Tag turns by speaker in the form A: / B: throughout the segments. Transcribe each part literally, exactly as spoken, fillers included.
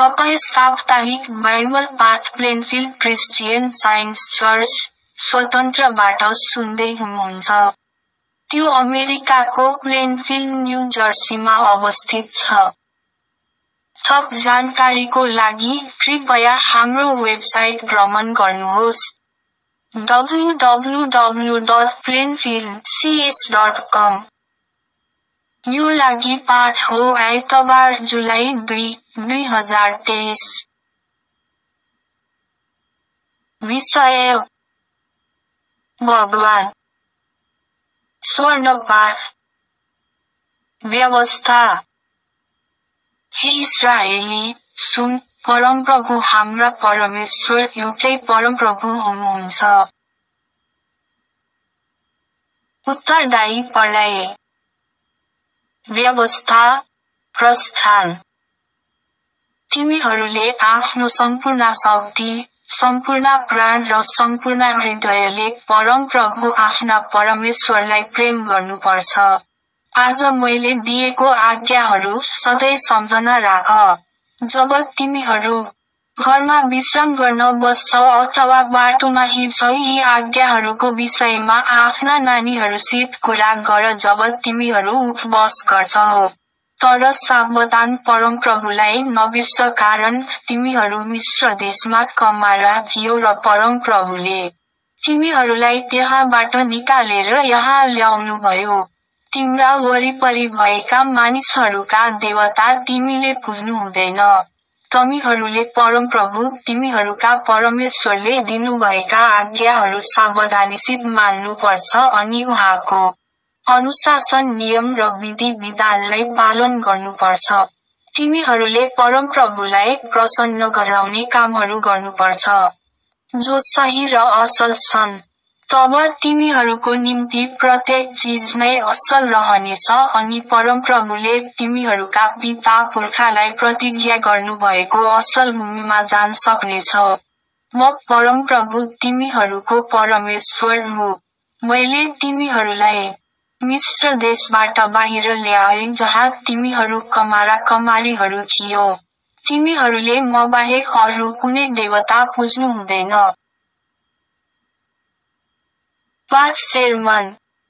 A: तपाईँ साप्ताहिक बाइबल पाठ प्लेनफिल्ड क्रिस्चियन साइन्स चर्च, स्वतन्त्रबाट सुन्दै हुनुहुन्छ। त्यो अमेरिकाको प्लेनफिल्ड न्यू जर्सीमा अवस्थित छ। थप जानकारीको लागि कृपया हाम्रो वेबसाइट भ्रमण गर्नुहोस् W W W dot Plainfield C S dot com. यो लागि पाठ हो आइतबार जुलाई दुई, दुई हजार तेइस। विषय: भगवान। स्वर्ण पाठ। व्यवस्था। हे इस्राएली, सुन, परमप्रभु हाम्रा परमेश्वर एउटै परमप्रभु हुनुहुन्छ। उत्तरदायी पढाइ। व्यवस्था। प्रस्थान। तिमीहरूले आफ्नो सम्पूर्ण शक्ति, सम्पूर्ण प्राण र सम्पूर्ण हृदयले परमप्रभु आफ्ना परमेश्वरलाई प्रेम गर्नुपर्छ। आज मैले दिएको आज्ञाहरू सधैँ सम्झना राख। जब तिमीहरू घरमा विश्राम गर्न बस्छौ अथवा बाटोमा हिँड्छौ, यी आज्ञाहरूको विषयमा आफ्ना नानीहरूसित कुरा गर जब तिमीहरू उपवास गर्छौ। तर सावधान, परमप्रभुलाई नबिर्स, कारण तिमीहरू मिस्र देशमा कमारा थियो र परमप्रभुले तिमीहरूलाई त्यहाँबाट निकालेर यहाँ ल्याउनुभयो। तिम्रा वरिपरि भएका मानिसहरूका देवता तिमीले पुज्नु हुँदैन। तिमीहरूले परमप्रभु तिमीहरूका परमेश्वरले दिनुभएका आज्ञाहरू सावधानीसित मान्नुपर्छ अनि उहाँको अनुशासन, नियम र विधि विधानलाई पालन गर्नुपर्छ। तिमीहरूले परमप्रभुलाई प्रसन्न गराउने कामहरू गर्नुपर्छ, जो सही र असल छन्। तब तिमीहरूको निम्ति प्रत्येक चिज नै असल रहनेछ अनि परमप्रभुले तिमीहरूका पिता पुर्खालाई प्रतिज्ञा गर्नुभएको असल भूमिमा जान सक्नेछौ। म परमप्रभु तिमीहरूको परमेश्वर हुँ। मैले तिमीहरूलाई मिस्र देशबाट बाहिर ल्याएँ, जहाँ तिमीहरू कमारा कमारीहरू थियौ। तिमीहरूले म बाहेक अरू कुनै देवता पुज्नु हुँदैन। पाठ सेर्मन।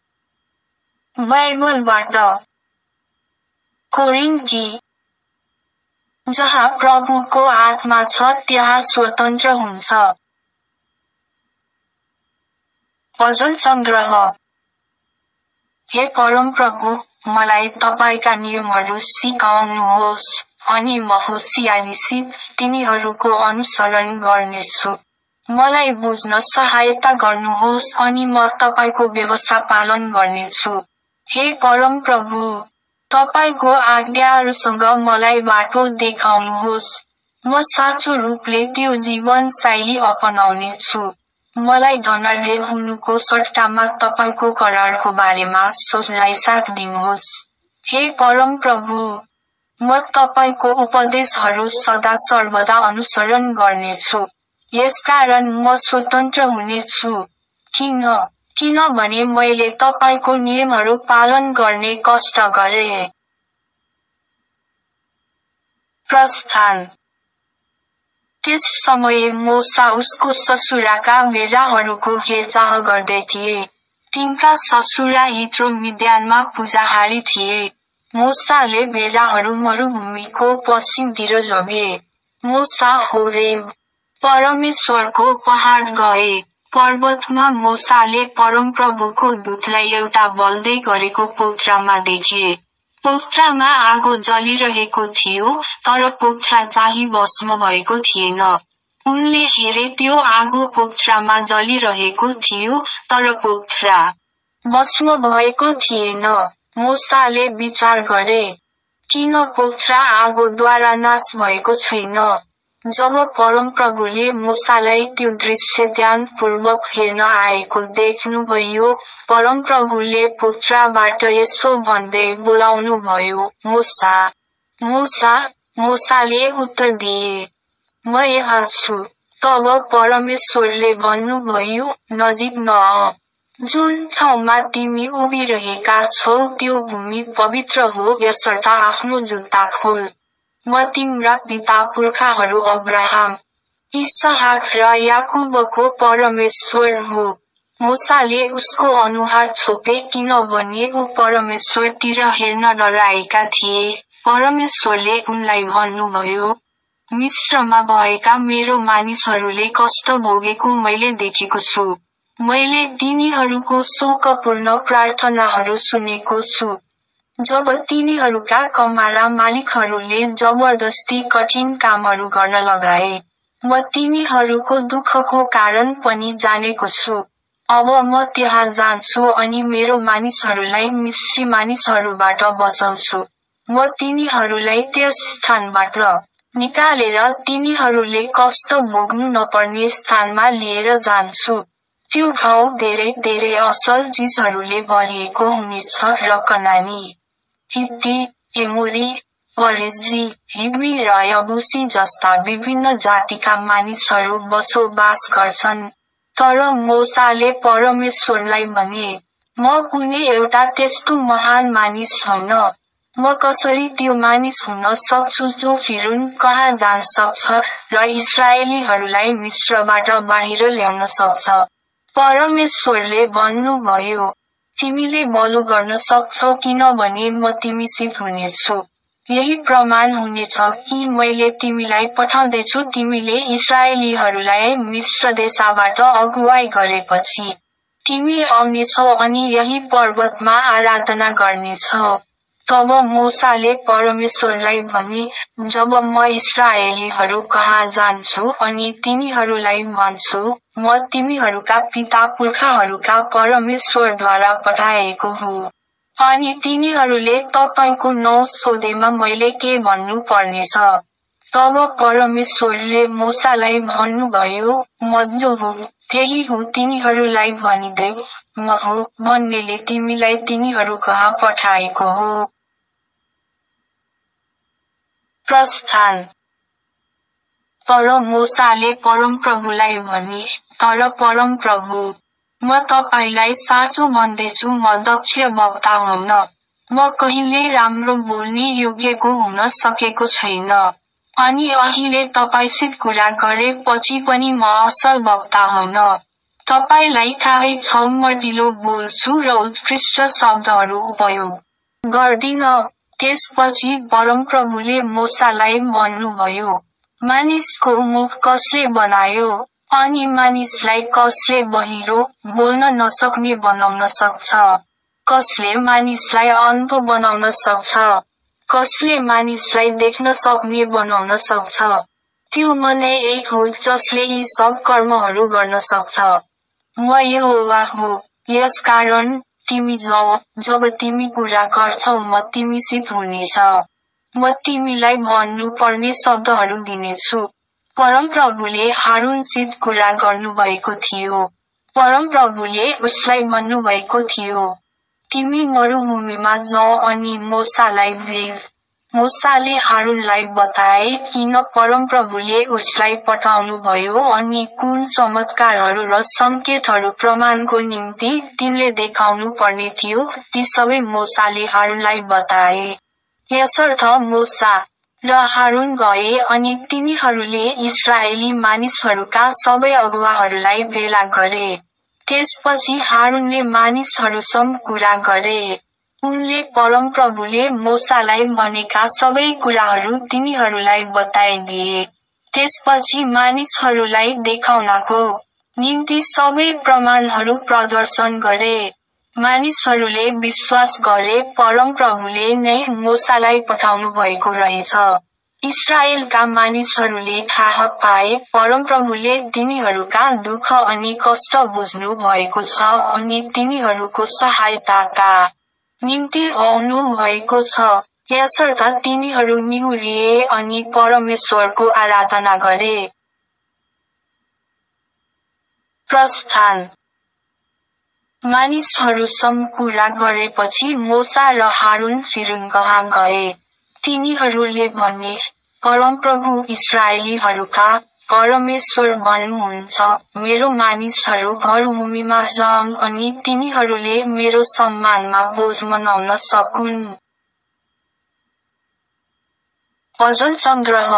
A: बाइबलबाट कोरिन्थी। जहाँ प्रभुको आत्मा छ त्यहाँ स्वतन्त्र हुन्छ। भजन सङ्ग्रह। हे परमप्रभु, मलाई तपाईँका नियमहरू सिकाउनुहोस् अनि म होसियारीसित तिनीहरूको अनुसरण गर्नेछु। मलाई बुझ्न सहायता गर्नुहोस् अनि म तपाईँको व्यवस्था पालन गर्नेछु। हे परमप्रभु, तपाईँको आज्ञाहरूसँग मलाई बाटो देखाउनुहोस्। म साँचो रूपले त्यो जीवनशैली अपनाउनेछु। मलाई धनर्य हुनुको सट्टामा तपाईँको करारको बारेमा सोच्नलाई साथ दिनुहोस्। हे परमप्रभु, म तपाईँको उपदेशहरू सदा सर्वदा अनुसरण गर्नेछु। यसकारण म स्वतन्त्र हुनेछु। किन? किनभने मैले तपाईँको नियमहरू पालन गर्ने कष्ट गरेँ। प्रस्थान। त्यस समय मोसा उसको ससुराका भेडाहरूको हेरचाह गर्दै थिए। तिनका ससुरा यित्रो मिद्यानमा पूजाहारी थिए। मोसाले भेडाहरू मरुभूमिको पश्चिमतिर लगे। मोसा होरेब, परमेश्वरको पहाड गए। पर्वतमा मोसाले परमप्रभुको दूतलाई एउटा बल्दै गरेको पोथ्रामा देखे। पोथ्रामा आगो जलिरहेको थियो, तर पोथ्रा चाहिँ भस्म भएको थिएन। उनले हेरे त्यो आगो पोथ्रामा जलिरहेको थियो, तर पोथ्रा भस्म भएको थिएन। मोसाले विचार गरे, किन पोथ्रा आगोद्वारा नाश भएको छैन? जब परमप्रभुले मोसालाई त्यो दृश्य ध्यानपूर्वक हेर्न आएको देख्नुभयो, परमप्रभुले पोथ्राबाट यसो भन्दै बोलाउनुभयो, मोसा, मोसा। मोसाले उत्तर दिए, म यहाँ छु। तब परमेश्वरले भन्नुभयो, नजिक नआऊ। जुन ठाउँमा तिमी उभिरहेका छौ त्यो भूमि पवित्र हो, यसर्थ आफ्नो जुत्ता खोल। म तिम्रा पिता पुर्खाहरू अब्राहम, इसहाक र याकुबको परमेश्वर हो। मूसाले उसको अनुहार छोपे किनभने ऊ परमेश्वरतिर हेर्न डराएका थिए। परमेश्वरले उनलाई भन्नुभयो, मिस्रमा भएका मेरो मानिसहरूले कष्ट भोगेको मैले देखेको छु। मैले तिनीहरूको शोकपूर्ण प्रार्थनाहरू सुनेको छु। जब तिनीहरूका कमारा मालिकहरूले जबरजस्ती कठिन कामहरू गर्न लगाए। म तिनीहरूको दुःखको कारण पनि जानेको छु। अब म त्यहाँ जान्छु अनि मेरो मानिसहरूलाई मिस्री मानिसहरूबाट बचाउँछु। म तिनीहरूलाई त्यस स्थानबाट निकालेर तिनीहरूले कष्ट भोग्नु नपर्ने स्थानमा लिएर जान्छु। त्यो ठाउँ धेरै धेरै असल चिजहरूले भरिएको हुनेछ र कनानी, हित्ती, एमोरी, परिज्जी, हिब्बी र यबुसी जस्ता विभिन्न जातिका मानिसहरू बसोबास गर्छन्। तर मूसाले परमेश्वरलाई भने, म कुनै एउटा त्यस्तो महान मानिस छैन। म कसरी त्यो मानिस हुन सक्छु जो फिरौन कहाँ जान सक्छ र इस्राएलीहरूलाई मिस्रबाट बाहिर ल्याउन सक्छ। परमेश्वरले भन्नुभयो, तिमीले बलु गर्न सक्छौ किनभने म तिमीसित हुनेछु। यही प्रमाण हुनेछ कि मैले तिमीलाई पठाउँदैछु। तिमीले इस्राएलीहरूलाई मिस्र देशबाट अगुवाई गरेपछि तिमी आउनेछौ अनि यही पर्वतमा आराधना गर्नेछौ। तब मूसाले परमेश्वरलाई भने, जब म इस्राएलीहरू कहाँ जान्छु अनि तिनीहरूलाई भन्छु, म तिमीहरूका पिता पुर्खाहरूका परमेश्वरद्वारा पठाएको हुँ। अनि तिनीहरूले तपाईको नाउँ सोधेमा मैले के भन्नु पर्नेछ? तब परमेश्वरले मूसालाई भन्नुभयो, म जो हुँ, त्यही हुँ तिनीहरूलाई भनिदेऊ, म हुँ भन्नेले तिमीलाई तिनीहरू कहाँ पठाएको हो। प्रस्थान। तर मूसाले परमप्रभुलाई भने, तर परमप्रभु, म तपाईलाई साँचो भन्दैछु म दक्ष वक्ता हुन। म कहिल्यै राम्रो बोल्ने योग्यको हुन सकेको छैन। अनि अहिले तपाईसित कुरा गरेपछि पनि म असल वक्ता हुन। तपाईलाई थाहै छ म ढिलो बोल्छु र उत्कृष्ट शब्दहरू उपयोग गर्दिन। त्यसपछि परमप्रभुले मूसालाई भन्नुभयो, मानिसको मुख कसले बनायो? अनि मानिसलाई कसले बहिरो, बोल्न नसक्ने बनाउन सक्छ? कसले मानिसलाई अन्धो बनाउन सक्छ? कसले मानिसलाई देख्न सक्ने बनाउन सक्छ? त्यो म नै एक हुँ जसले यी सब कर्महरू गर्न सक्छ। म यहोवा हुँ। यसकारण तिमी जाऊ, जब तिमी कुरा गर्छौ म तिमीसित हुनेछ। म तिमीलाई भन्नु पर्ने शब्दहरू दिनेछु। परमप्रभुले हारूनसित कुरा गर्नुभएको थियो। परमप्रभुले उसलाई भन्नुभएको थियो, तिमी मरुभूमिमा जाऊ अनि मूसालाई भेट। मूसाले हारूनलाई बताए किन परमप्रभुले उसलाई पठाउनु भयो अनि कुन चमत्कारहरू र सङ्केतहरू प्रमाणको निम्ति तिनले देखाउनु पर्ने थियो, ती सबै मूसाले हारूनलाई बताए। यसर्थ मूसा र हारून गए अनि तिनीहरूले इस्राएली मानिसहरूका सबै अगुवाहरूलाई भेला गरे। त्यसपछि हारूनले मानिसहरूसँग कुरा गरे। उनले परमप्रभुले मूसालाई भनेका सबै कुराहरू तिनीहरूलाई बताइदिए। त्यसपछि मानिसहरूलाई देखाउनको निम्ति सबै प्रमाणहरू प्रदर्शन गरे। मानिसहरूले विश्वास गरे परमप्रभुले नै मूसालाई पठाउनु भएको रहेछ। इस्राएलका मानिसहरूले थाहा पाए परमप्रभुले तिनीहरूका दुःख अनि कष्ट बुझ्नु भएको छ अनि तिनीहरूको सहायताका निम्ति आउनु भएको छ। यसर्थ तिनीहरू निहुरिए अनि परमेश्वरको आराधना गरे। प्रस्थान। मानिसहरूसँग कुरा गरेपछि मूसा र हारून फिरौनकहाँ गए। तिनीहरूले भने, परमप्रभु इस्राएलीहरूका परमेश्वर भन्नुहुन्छ, मेरो मानिसहरू मरुभूमिमा जाउन् अनि तिनीहरूले मेरो सम्मानमा बोझ मनाउन सकुन्। भजन संग्रह।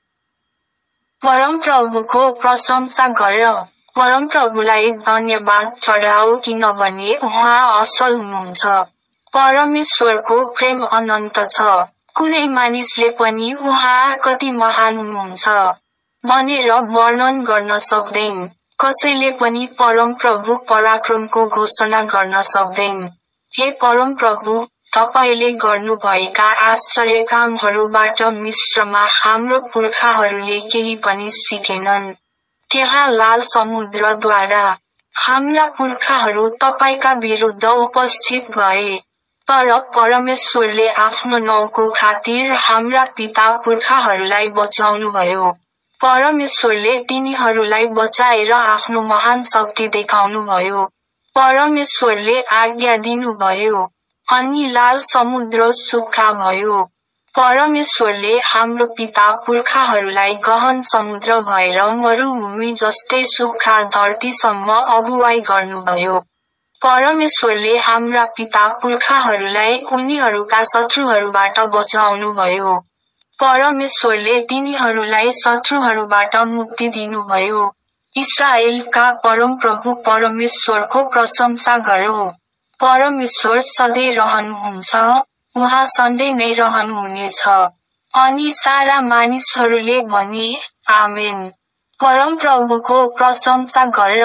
A: परमप्रभुको प्रशंसा गर, परमप्रभुलाई धन्यवाद चढाऊ किनभने उहाँ असल हुनुहुन्छ। परमेश्वरको प्रेम अनन्त छ, कुनै मानिसले पनि उहाँ कति महान हुनुहुन्छ भनेर वर्णन गर्न सक्दैन। कसैले पनि परमप्रभु पराक्रमको घोषणा गर्न सक्दैन। हे परमप्रभु, तपाईले गर्नुभएका आश्चर्य कामहरूबाट मिस्रमा हाम्रो पुर्खाहरूले केही पनि सिकेनन्। त्यहाँ लाल समुद्रद्वारा हाम्रा पुर्खाहरू तपाईका विरुद्ध उपस्थित भए, तर परमेश्वरले आफ्नो नाउँको खातिर हाम्रा पिता पुर्खाहरूलाई बचाउनुभयो। परमेश्वरले तिनीहरूलाई बचाएर आफ्नो महान शक्ति देखाउनुभयो। परमेश्वरले आज्ञा दिनुभयो, अनि लाल समुद्र सुक्खा भयो। परमेश्वरले हाम्रो पिता पुर्खाहरूलाई गहन समुद्र भएर मरुभूमि जस्तै सुक्खा धरतीसम्म अगुवाई गर्नुभयो। परमेश्वरले हाम्रा पिता पुर्खाहरूलाई उनीहरूका शत्रुहरूबाट बचाउनुभयो। परमेश्वरले तिनीहरूलाई शत्रुहरूबाट मुक्ति दिनुभयो। इस्राएलका परमप्रभु परमेश्वरको प्रशंसा गरौँ। परमेश्वर सधैँ रहनुहुन्छ, उहाँ सधैँ नै रहनुहुनेछ। अनि सारा मानिसहरूले भने, आमेन। परमप्रभुको प्रशंसा गर।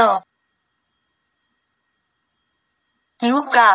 A: लुका।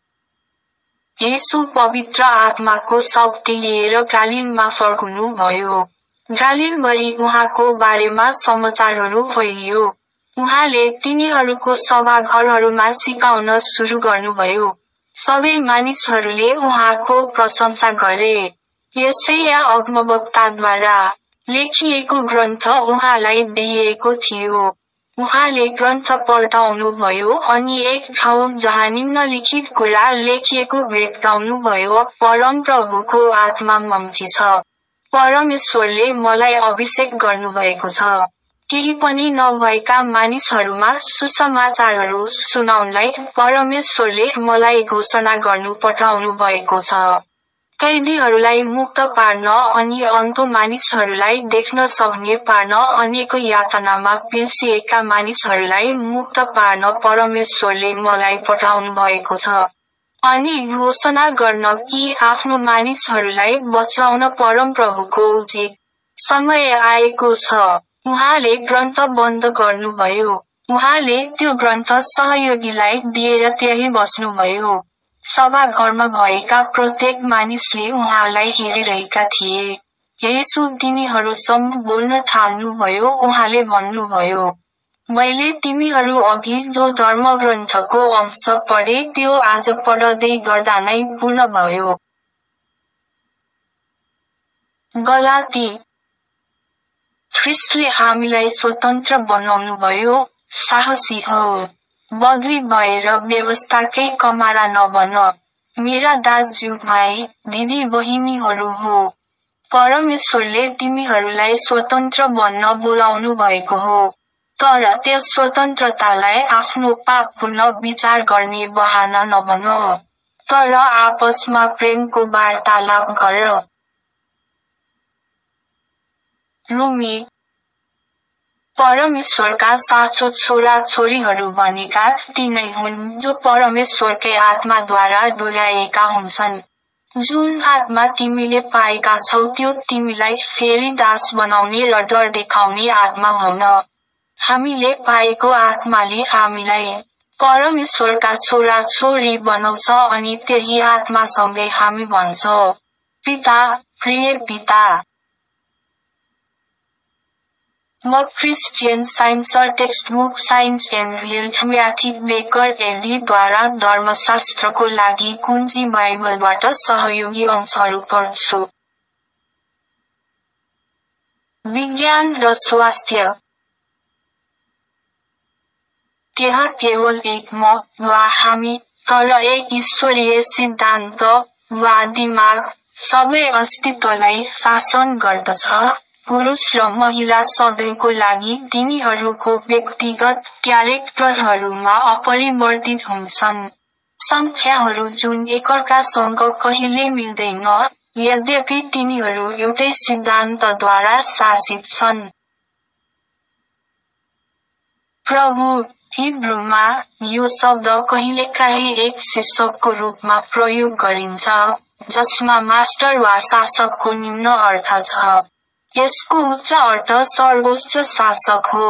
A: येशू पवित्र आत्माको शक्ति लिएर गालीलमा फर्कनु भयो। गालीलभरि उहाँको बारेमा समाचारहरू फैलियो। उहाँले तिनीहरूको सभाघरहरूमा सिकाउन सुरु गर्नुभयो। सबै मानिसहरूले उहाँको प्रशंसा गरे। यशाया अगमवक्ताद्वारा लेखिएको ग्रन्थ उहाँलाई दिइएको थियो। उहाँले ग्रन्थ पल्टाउनुभयो अनि एक ठाउँ जहाँ निम्नलिखित कुरा लेखिएको भेट्टाउनुभयो, परमप्रभुको आत्मा ममाथि छ। परमेश्वरले मलाई अभिषेक गर्नुभएको छ, केही पनि नभएका मानिसहरूमा सुसमाचारहरू सुनाउनलाई परमेश्वरले मलाई घोषणा गर्नु पठाउनु भएको छ। कैदीहरूलाई मुक्त पार्न अनि अन्धो मानिसहरूलाई देख्न सक्ने पार्न, अनेक यातनामा पेल्सिएका मानिसहरूलाई मुक्त पार्न परमेश्वरले मलाई पठाउनु भएको छ। अनि घोषणा गर्न कि आफ्नो मानिसहरूलाई बचाउन परमप्रभुको उचित समय आएको छ। उहाँले ग्रन्थ बन्द गर्नुभयो। उहाँले त्यो ग्रन्थ सहयोगीलाई दिएर त्यही बस्नुभयो। सभाघरमा भएका प्रत्येक मानिसले उहाँलाई हेरिरहेका थिए। येशू तिनीहरूसँग बोल्न थाल्नुभयो। उहाँले भन्नुभयो, मैले तिमीहरू अघि जो धर्मग्रन्थको अंश पढे त्यो आज पढ्दै गर्दा नै पूर्ण भयो। गलाती। ख्रीष्टले हामीलाई स्वतन्त्र बनाउनुभयो। साहसी हौ, बदली भएर व्यवस्थाकै कमारा नबन। मेरा दाजुभाइ दिदी बहिनीहरू हो, परमेश्वरले तिमीहरूलाई स्वतन्त्र बन्न बोलाउनु भएको हो। तर त्यस स्वतन्त्रतालाई आफ्नो पापपूर्ण विचार गर्ने बहाना नबन, तर आपसमा प्रेमको वार्तालाप गर। रोमी। परमेश्वरका साँचो छोरा छोरीहरू भनेका तिनै हुन् जो परमेश्वरकै आत्माद्वारा डोर्याएका हुन्छन्। जुन आत्मा तिमीले पाएका छौ त्यो तिमीलाई फेरि दास बनाउने र डर देखाउने आत्मा हुन। हामीले पाएको आत्माले हामीलाई परमेश्वरका छोरा छोरी बनाउँछ अनि त्यही आत्मासँगै हामी भन्छौँ, पिता, प्रिय पिता। म Christian Science textbook Science and Health Mary Baker एडीद्वारा धर्मशास्त्रको लागि कुञ्जी बाइबलबाट सहयोगी अंशहरू पढ्छु। विज्ञान र स्वास्थ्य। त्यहाँ केवल एक म वा हामी, तर एक ईश्वरीय सिद्धान्त वा दिमाग सबै अस्तित्वलाई शासन गर्दछ। पुरुष र महिला सधैँको लागि तिनीहरूको व्यक्तिगत क्यारेक्टरहरूमा अपरिवर्तित हुन्छन्। संख्याहरू जुन एकअर्कासँग कहिल्यै मिल्दैन, यद्यपि तिनीहरू एउटै सिद्धान्तद्वारा शासित छन्। प्रभु हिब्रूमा यो शब्द कहिलेकाहीँ एक शीर्षकको रूपमा प्रयोग गरिन्छ, जसमा मास्टर वा शासकको निम्न अर्थ छ। यसको उच्च अर्थ सर्वोच्च शासक हो।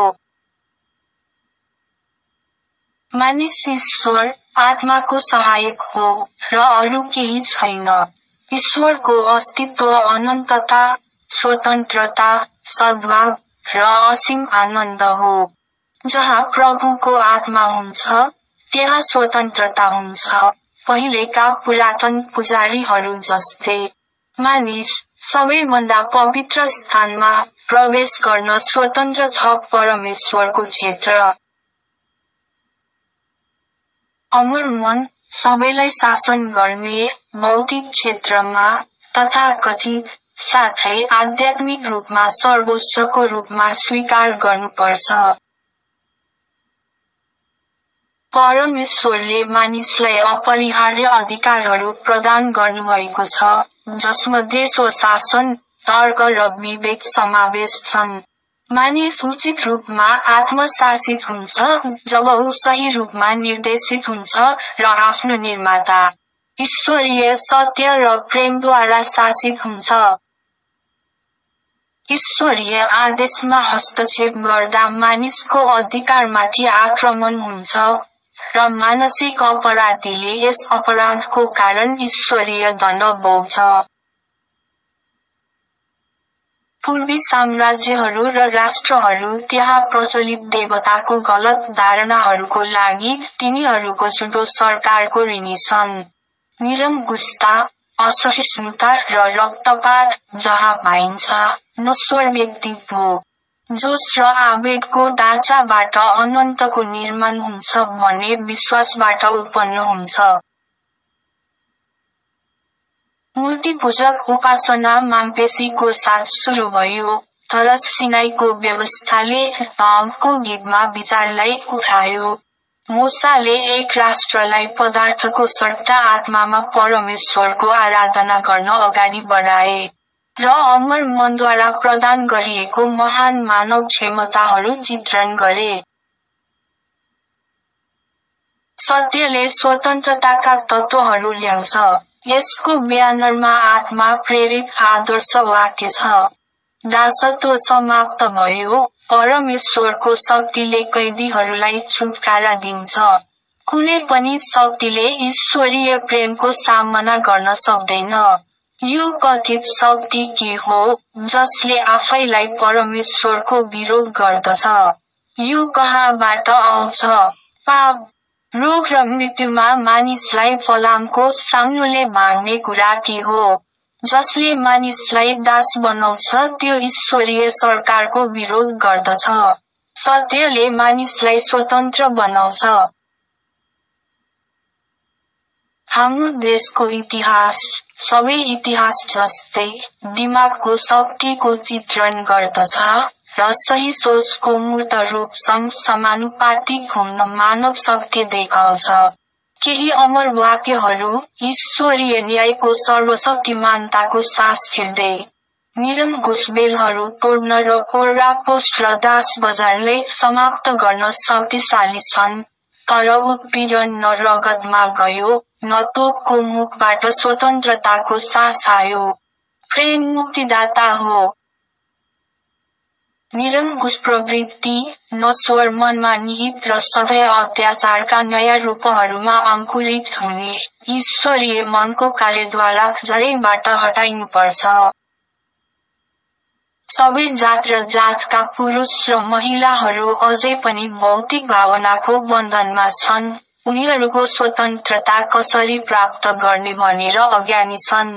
A: मानिस ईश्वर आत्माको सहायक हो र अरू केही छैन। ईश्वरको अस्तित्व अनन्तता, स्वतन्त्रता, सद्भाव र असीम आनन्द हो। जहाँ प्रभुको आत्मा हुन्छ, त्यहाँ स्वतन्त्रता हुन्छ। पहिलेका पुरातन पुजारीहरू जस्तै, मानिस सबैभन्दा पवित्र स्थानमा प्रवेश गर्न स्वतन्त्र छ परमेश्वरको क्षेत्र। अमर मन सबैलाई शासन गर्ने भौतिक क्षेत्रमा तथाकथित साथै आध्यात्मिक रूपमा सर्वोच्चको रूपमा स्वीकार गर्नुपर्छ। परमेश्वरले मानिसलाई अपरिहार्य अधिकारहरू प्रदान गर्नुभएको छ, जसमध्ये स्वशासन, तर्क र विवेक समावेश छन्। मानिस उचित रूपमा आत्मशासित हुन्छ जब ऊ सही रूपमा निर्देशित हुन्छ र आफ्नो निर्माता, ईश्वरीय सत्य र प्रेमद्वारा शासित हुन्छ। ईश्वरीय आदेशमा हस्तक्षेप गर्दा मानिसको अधिकारमाथि आक्रमण हुन्छ र मानसिक अपराधीले यस अपराधको कारण ईश्वरीय दण्ड भोग्छ। पूर्वी साम्राज्यहरू र राष्ट्रहरू त्यहाँ प्रचलित देवताको गलत धारणाहरूको लागि तिनीहरूको झुटो सरकारको ऋणी छन्। निरङ्कुशता, असहिष्णुता र रक्तपात जहाँ पाइन्छ, नश्वर व्यक्तित्व, जोश र आवेगको ढाँचाबाट अनन्तको निर्माण हुन्छ भन्ने विश्वासबाट उत्पन्न हुन्छ। मूर्तिपूजक उपासना मांपेसीको साथ सुरु भयो, तर सिनाईको व्यवस्थाले धर्मको गीतमा विचारलाई उठायो। मूसाले एक राष्ट्रलाई पदार्थको सट्टा आत्मामा परमेश्वरको आराधना गर्न अगाडि बढाए र अमर मनद्वारा प्रदान गरिएको महान मानव क्षमताहरू चित्रण गरे। सत्यले स्वतन्त्रताका तत्त्वहरू ल्याउँछ। यसको ब्यानरमा आत्मा प्रेरित आदर्श वाक्य छ। दासत्व समाप्त भयो, परमेश्वरको शक्तिले कैदीहरूलाई छुटकारा दिन्छ। कुनै पनि शक्तिले ईश्वरीय प्रेमको सामना गर्न सक्दैन। यो कथित शक्ति के हो जसले आफैलाई परमेश्वरको विरोध गर्दछ? यो कहाँबाट आउँछ? पाप, रोग र मृत्युमा मानिसलाई फलामको साङ्लोले भाग्ने कुरा के हो? जसले मानिसलाई दास बनाउँछ त्यो ईश्वरीय सरकारको विरोध गर्दछ। सत्यले मानिसलाई स्वतन्त्र बनाउँछ। हाम्रो देशको इतिहास सबै इतिहास जस्तै दिमागको शक्तिको चित्रण गर्दछ र सही सोचको मूर्त रूपसँग समानुपातिक हुन मानव शक्ति देखाउँछ। केही अमर वाक्यहरू ईश्वरीय न्यायको सर्वशक्तिमानताको सास फेर्दै निरङ्कुश बेलहरू तोड्न र पोस्ट र दास बजारलाई समाप्त गर्न शक्तिशाली छन्, तर उत्पीडन न रगतमा गयो न तोपको मुखबाट स्वतन्त्रताको सास आयो। प्रेम मुक्तिदाता हो। निरङ्कुश प्रवृत्ति, नश्वर मनमा निहित र सधैँ अत्याचारका नयाँ रूपहरूमा अङ्कुरित हुने ईश्वरीय मनको कार्यद्वारा जरैबाट हटाइनुपर्छ। सबै जात र जातका पुरुष र महिलाहरू अझै पनि भौतिक भावनाको बन्धनमा छन्। उनीहरूको स्वतन्त्रता कसरी प्राप्त गर्ने भनेर अज्ञानी छन्।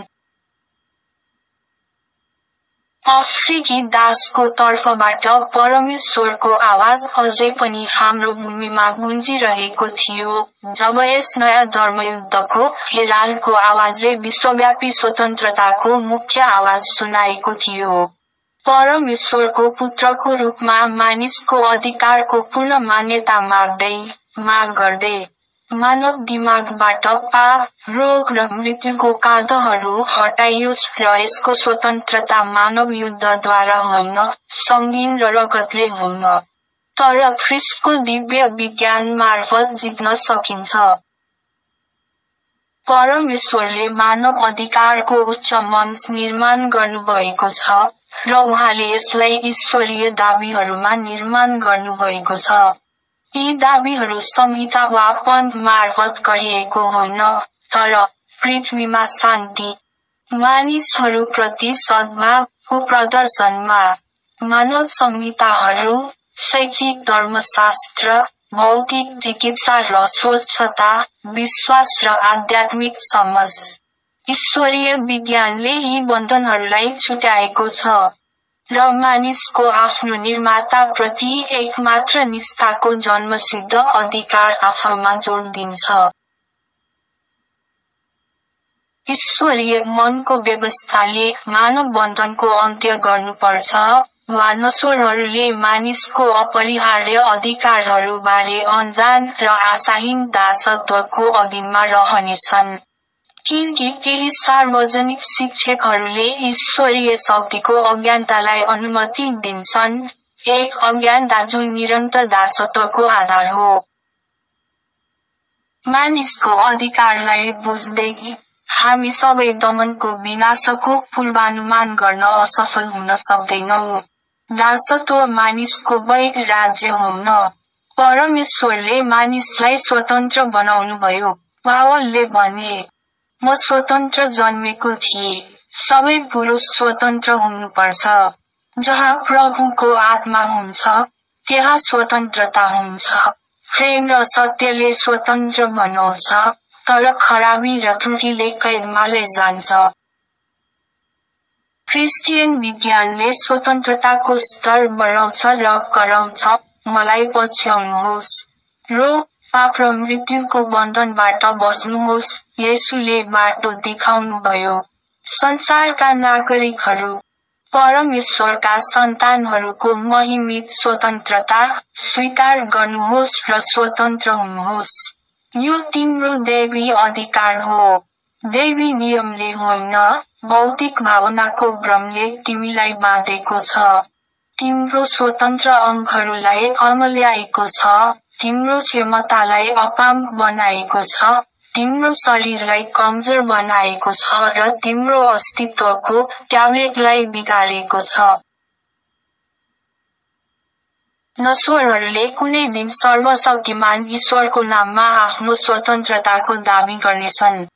A: अफ्रिकी दासको तर्फबाट परमेश्वरको आवाज अझै पनि हाम्रो भूमिमा गुन्जिरहेको थियो जब यस नयाँ धर्मयुद्धको हेराल्डको आवाजले विश्वव्यापी स्वतन्त्रताको मुख्य आवाज सुनाएको थियो। परमेश्वरको पुत्रको रूपमा मानिसको अधिकारको पूर्ण मान्यता माग्दै, माग गर्दै, मानव दिमागबाट पाप, रोग र मृत्युको काँधहरू हटाइयोस् र यसको स्वतन्त्रता मानव युद्धद्वारा होइन, सङ्गीन र रगतले होइन, तर ख्रिस्टको दिव्य विज्ञान मार्फत जित्न सकिन्छ। परमेश्वरले मानव अधिकारको उच्च मञ्च निर्माण गर्नुभएको छ र उहाँले यसलाई ईश्वरीय दाबीहरूमा निर्माण गर्नुभएको छ। यी दाबीहरू संहिता वा पन्थ मार्फत गरिएको होइन, तर पृथ्वीमा शान्ति, मानिसहरूप्रति सद्भावको प्रदर्शनमा। मानव संहिताहरू, शैक्षिक धर्मशास्त्र, भौतिक चिकित्सा र स्वच्छता, विश्वास र आध्यात्मिक समझ। ईश्वरीय विज्ञानले यी बन्धनहरूलाई छुट्याएको छ र मानिसको आफ्नो निर्माताप्रति एकमात्र निष्ठाको जन्मसिद्ध अधिकार आफैमा जोड दिन्छ। ईश्वरीय मनको व्यवस्थाले मानव बन्धनको अन्त्य गर्नुपर्छ वा नश्वरहरूले मानिसको अपरिहार्य अधिकारहरूबारे अनजान र आशाहीन दासत्वको अधीनमा रहनेछन्। किनकि केही सार्वजनिक शिक्षकहरूले ईश्वरीय शक्तिको अज्ञानतालाई अनुमति दिन्छन्, एक अज्ञानता जुन निरन्तर दासत्वको आधार हो। मानिसको अधिकारलाई बुझ्दै हामी सबै दमनको विनाशको पूर्वानुमान गर्न असफल हुन सक्दैनौँ। दासत्व मानिसको वैध राज्य हुन, परमेश्वरले मानिसलाई स्वतन्त्र बनाउनुभयो। पावलले भने, म स्वतन्त्र जन्मेको थिएँ। सबै पुरुष स्वतन्त्र हुनुपर्छ। जहाँ प्रभुको आत्मा हुन्छ, त्यहाँ स्वतन्त्रता हुन्छ। प्रेम र सत्यले स्वतन्त्र बनाउँछ, तर खराबी र त्रुटिले कैदमा लैजान्छ। क्रिस्चियन विज्ञानले स्वतन्त्रताको स्तर बढाउँछ र कराउँछ, मलाई पछ्याउनुहोस्। रोग, पाप र मृत्युको बन्धनबाट बस्नुहोस्, येशूले बाटो देखाउनुभयो। संसारका नागरिकहरू, परमेश्वरका सन्तानहरूको महिमित स्वतन्त्रता स्वीकार गर्नुहोस् र स्वतन्त्र हुनुहोस्। यो तिम्रो दैवी अधिकार हो। दैवी नियमले होइन, भौतिक भावनाको भ्रमले तिमीलाई बाँधेको छ। तिम्रो स्वतन्त्र अङ्गहरूलाई अमल्याएको छ, तिम्रो क्षमतालाई अपाङ्ग बनाएको छ, तिम्रो शरीरलाई कमजोर बनाएको छ र तिम्रो अस्तित्वको ट्याब्लेटलाई बिगारेको छ। नश्वरहरूले कुनै दिन सर्वशक्तिमान ईश्वरको नाममा आफ्नो स्वतन्त्रताको दाबी गर्नेछन्।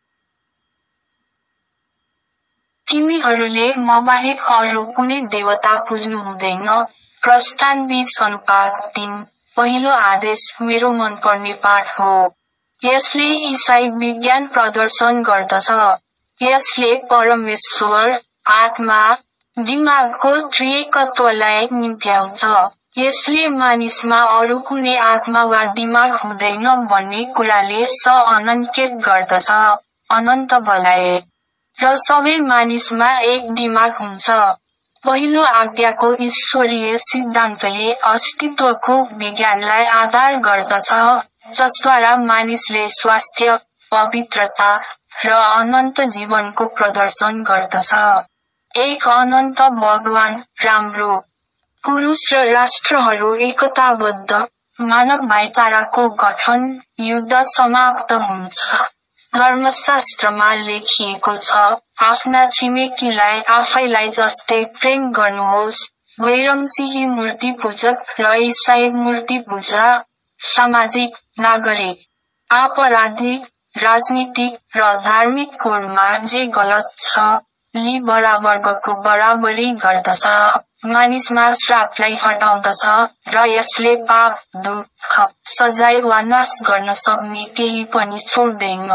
A: तिमीहरूले मबाहेक अरू कुनै देवता पुज्नु हुँदैन। प्रस्थान बीस अनुपात तीन, पहिलो आदेश मेरो मनपर्ने पाठ हो। यसले ईसाई विज्ञान प्रदर्शन गर्दछ। यसले परमेश्वर, आत्मा, दिमागको त्रिएकत्वलाई निम्त्याउँछ। यसले मानिसमा अरू कुनै आत्मा वा दिमाग हुँदैन भन्ने कुराले स-अनन्कित गर्दछ, अनन्त भलाए। र सबै मानिसमा एक दिमाग हुन्छ। पहिलो आज्ञाको ईश्वरीय सिद्धान्तले अस्तित्वको विज्ञानलाई आधार गर्दछ, जसद्वारा मानिसले स्वास्थ्य, पवित्रता र अनन्त जीवनको प्रदर्शन गर्दछ। एक अनन्त भगवान, राम्रो पुरुष र राष्ट्रहरू एकताबद्ध, मानव भाइचाराको गठन, युद्ध समाप्त हुन्छ। धर्मशास्त्रमा लेखिएको छ, आफ्ना छिमेकीलाई आफैलाई जस्तै प्रेम गर्नुहोस्। गैरमसीही मूर्ति पूजक र ईसाई मूर्ति पूजा, सामाजिक, नागरिक, आपराधिक, राजनीतिक र धार्मिक कोडमा जे गलत छ, यी बराबरको बराबरी गर्दछ, मानिसमा श्रापलाई हटाउँदछ र यसले पाप, दुःख, सजाय वा नाश गर्न सक्ने केही पनि छोड्दैन।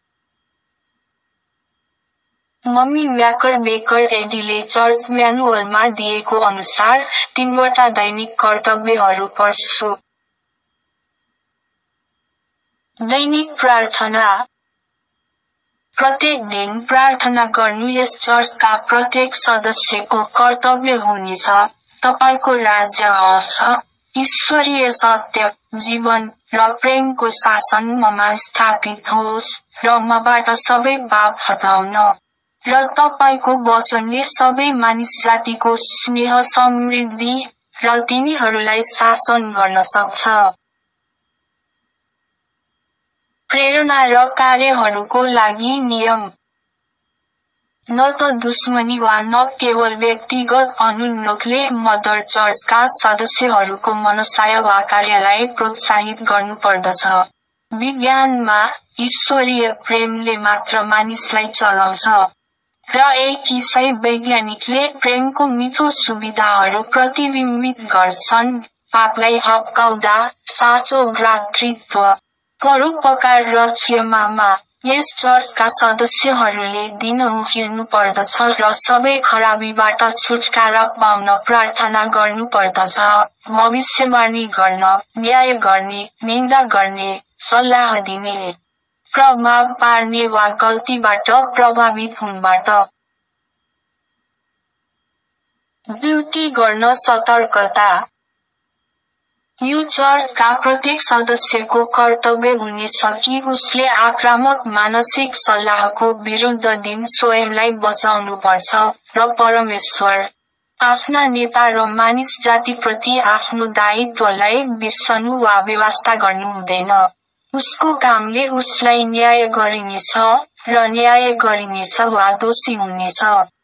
A: मम्मी म्याकर बेकर एडीले चर्च म्यानुअलमा दिएको अनुसार तीनवटा दैनिक कर्तव्यहरू पढ्छु। दैनिक प्रार्थना। प्रत्येक दिन प्रार्थना गर्नु यस चर्चका प्रत्येक सदस्यको कर्तव्य हुनेछ। तपाईको राज्य आउँछ, ईश्वरीय सत्य, जीवन र प्रेमको शासन ममा स्थापित होस् र मबाट सबै पाप हटाउन र तपाईको वचनले सबै मानिस जातिको स्नेह समृद्धि र तिनीहरूलाई शासन गर्न सक्छ। प्रेरणा र कार्यहरूको लागि नियम। न त दुश्मनी वा न केवल व्यक्तिगत अनुन्नोखले मदर चर्चका सदस्यहरूको मनसाय वा कार्यलाई प्रोत्साहित गर्नुपर्दछ। विज्ञानमा, ईश्वरीय प्रेमले मात्र मानिसलाई चलाउँछ। र एक ईसाई वैज्ञानिकले प्रेमको मिठो सुविधाहरू प्रतिबिम्बित गर्छन्, पापलाई हप्काउँदा, साँचो भ्रातृत्व, परोपकार र क्षमामा। यस चर्चका सदस्यहरूले दिनहुँ हिँड्नुपर्दछ र सबै खराबीबाट छुटकारा पाउन प्रार्थना गर्नुपर्दछ, भविष्यवाणी गर्न, न्याय गर्ने, निन्दा गर्ने, सल्लाह दिने, प्रभाव पार्ने वा गल्तीबाट प्रभावित हुनबाट ड्युटी गर्न सतर्कता। यो चर्चका प्रत्येक सदस्यको कर्तव्य हुनेछ कि उसले आक्रामक मानसिक सल्लाहको विरुद्ध दिन स्वयंलाई बचाउनुपर्छ र परमेश्वर, आफ्ना नेता र मानिस जातिप्रति आफ्नो दायित्वलाई बिर्सनु वा बेवास्ता गर्नु हुँदैन। उसको कामले उसलाई न्याय गरिनेछ र न्याय गरिनेछ वा दोषी हुनेछ।